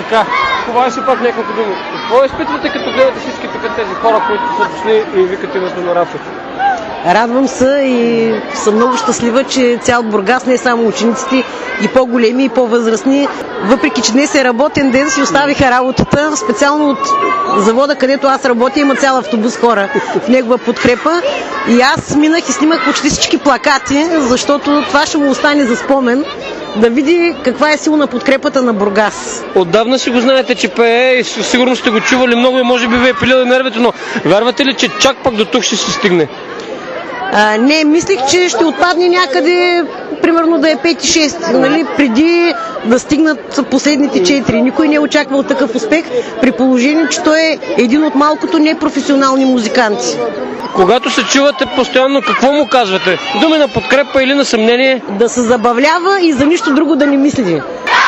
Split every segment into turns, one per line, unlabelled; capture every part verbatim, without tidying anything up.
Така, това си пак няколко думи. Какво изпитвате, като гледате всички тук тези хора, които са дошли и викат името на Рафи?
Радвам се и съм много щастлива, че цял Бургас, не само учениците, и по-големи, и по-възрастни, въпреки че днес е работен ден, си оставиха работата. Специално от завода, където аз работя, има цял автобус хора в негова подкрепа. И аз минах и снимах почти всички плакати, защото това ще му остане за спомен, да види каква е силна подкрепата на Бургас.
Отдавна си го знаете, че пее и сигурно сте го чували много и може би ви е пилили нервите, но вярвате ли, че чак пак до тук ще се стигне?
А, не, мислих, че ще отпадне някъде, примерно да е пет-шест, нали, преди да стигнат последните четири. Никой не е очаквал такъв успех, при положение, че той е един от малкото непрофесионални музиканти.
Когато се чувате постоянно, какво му казвате? Думи на подкрепа или на съмнение?
Да се забавлява и за нищо друго да не мисли.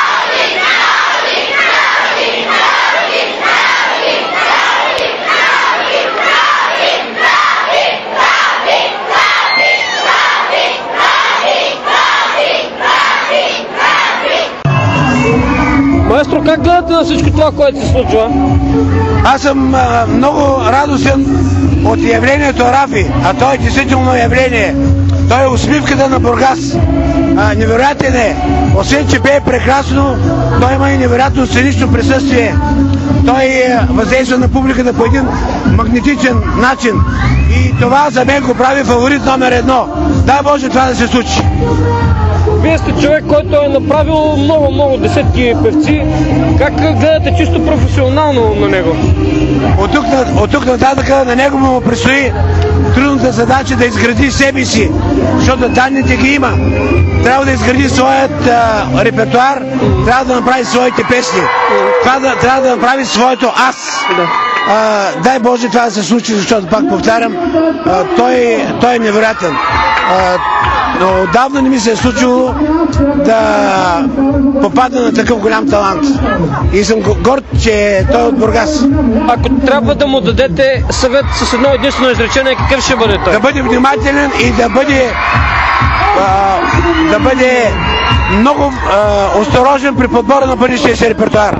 Маестро, как гледате на всичко това, което се случва?
Аз съм а, много радостен от явлението Рафи, а той е действително явление. Той е усмивката на Бургас. А, невероятен е. Освен, че пее прекрасно, той има и невероятно сценично присъствие. Той е, въздейства на публиката по един магнетичен начин. И това за мен го прави фаворит номер едно. Дай Боже това да се случи.
Вие сте човек, който е направил много-много десетки певци. Как гледате чисто професионално на него?
От тук, от тук нататък на него му предстои трудната задача да изгради себе си, защото данните ги има. Трябва да изгради своят а, репертуар, трябва да направи своите песни. Това да, трябва да направи своето аз. А, дай Боже това да се случи, защото пак повтарям, а, той, той е невероятен. А, но отдавна не ми се е случило да попадна на такъв голям талант. И съм горд, че той е от Бургас.
Ако трябва да му дадете съвет с едно единствено изречение, какъв ще бъде той?
Да бъде внимателен и да бъде а, да бъде много а, осторожен при подбора на бъдещия си репертуар.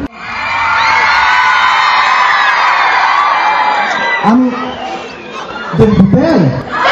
Ами, да ви